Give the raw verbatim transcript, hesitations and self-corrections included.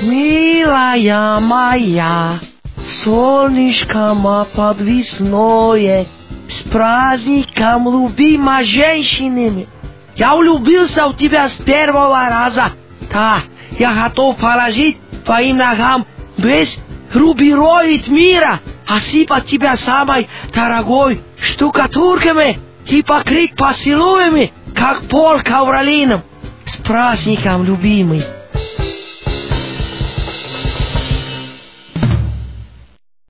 Милая моя, солнышко подвесное, с праздником, любимой женщинами. Я влюбился в тебя с первого раза. Да, я готов положить твоим ногам весь рубероид мира, осыпать тебя самой дорогой штукатурками и покрыть поцелуями, как пол ковролином. С праздником, любимый!